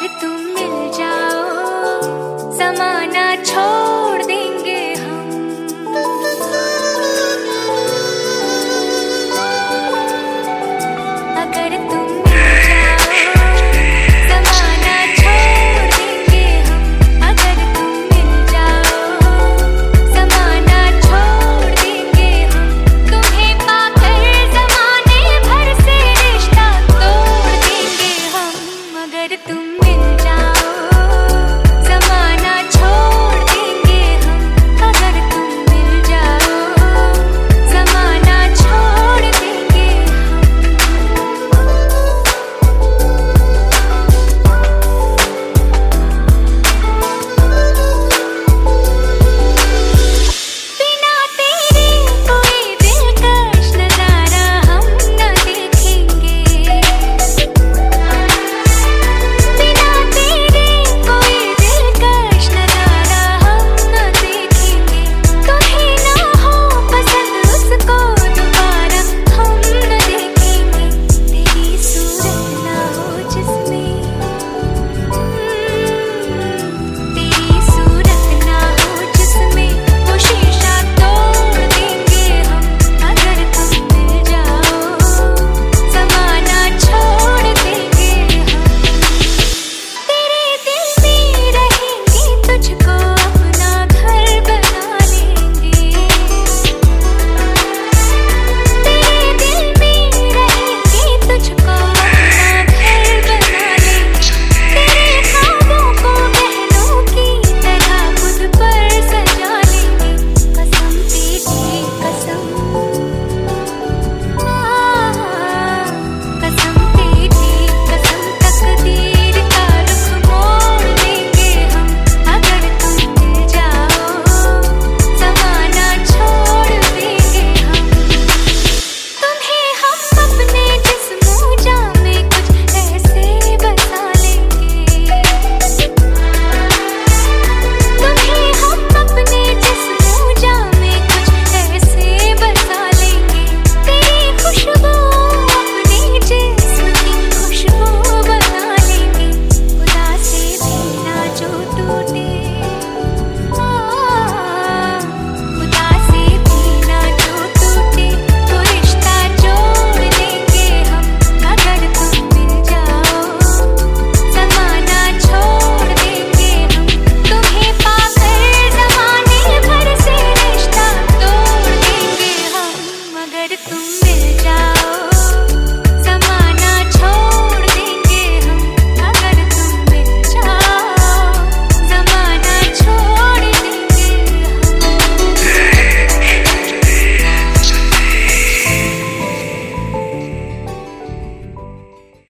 अगर तुम मिल जाओ ज़माना छोड़ देंगे हम। अगर तुम मिल जाओ ज़माना छोड़ देंगे हम। अगर तुम मिल जाओ ज़माना छोड़ देंगे हम। तुम्हें पाकर ज़माने भर से रिश्ता तोड़ देंगे हम। अगर तुम मिल जाओ